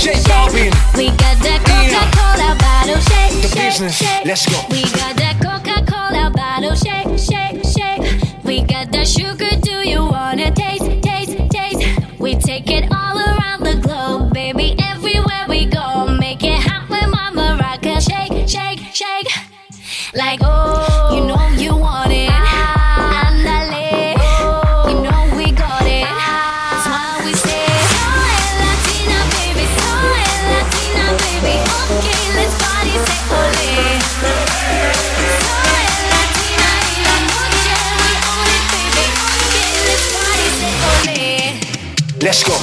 J Balvin. We got that Coca-Cola bottle, shake, The shake, business, shake. let's go. We got that Coca-Cola bottle, shake, shake, shake. We got that sugar, do you wanna taste, taste, taste? We take it all around the globe, baby, everywhere we go. Make it hot with Mama Rocka, shake, shake, shake. Like, oh, you know you want it. Andale, you know we got it. That's why we say, soy Latina, baby, soy Latina, baby. Okay, let's party, say ole. Soy Latina y la noche, we own it, baby. Okay, let's party, say ole. Let's go.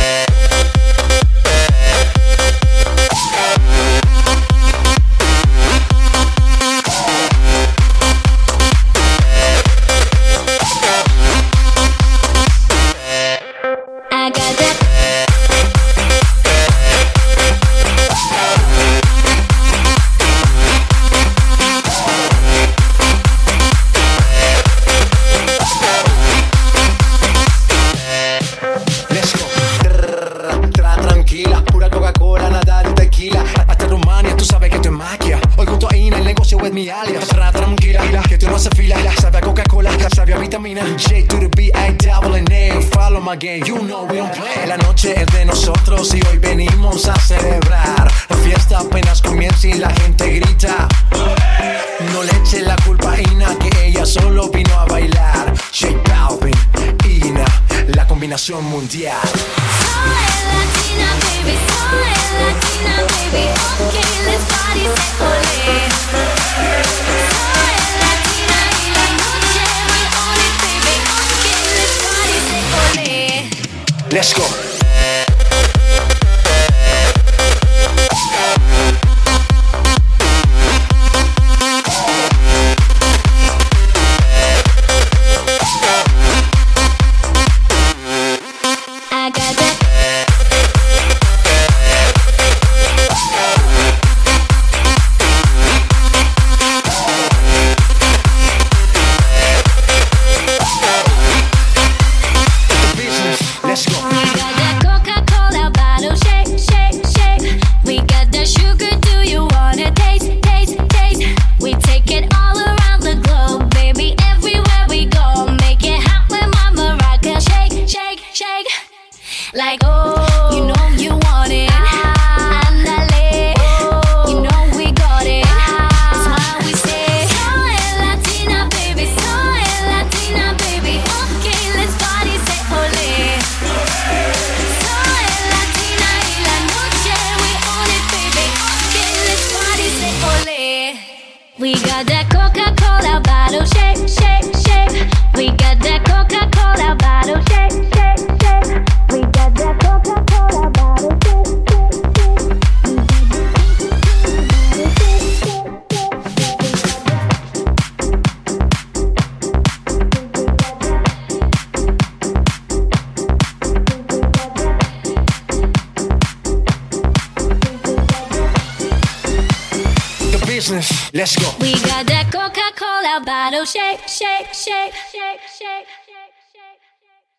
I got that. Let's go. Tranquila, pura Coca-Cola, nada de tequila. Hasta Rumania, tú sabes que esto es magia. Hoy junto a Ina, el negocio es mi alias. Tranquila, que tú no haces fila. Sabe a Coca-Cola, sabe a vitamina. J to the B, I double N. Follow my game, you know we don't play. La noche es de nosotros y hoy venimos a celebrar. La fiesta apenas comienza y la gente grita. No le eche la culpa a Ina, que ella solo vino a bailar. J Balvin, Ina, la combinación mundial. Soy Latina, baby, soy Latina, baby. Okay, let's party, say ole. Soy Latina y la noche, we own it, baby. Okay, let's party, say ole. Let's go. I got that. The business, let's go. We got that Coca-Cola bottle, shake, shake, shake. We got that sugar, do you wanna taste, taste, taste? We take it all around the globe, baby, everywhere we go. Make it hot with Mama Rocka, shake, shake, shake. Like, oh, you know you want it. Andale, you know we got it. That's why we say, soy Latina, baby, soy Latina, baby. Okay, let's party, say ole. Soy Latina y la noche, we own it, baby. Okay, let's party, say ole. We got that Coca-Cola bottle, shake, shake, shake. We got that Coca-Cola bottle, shake, shake, shake. We got that Coca-Cola bottle, shake, The business, let's go. We got that Coca-Cola bottle, shake, shake, shake, shake, shake, shake, shake.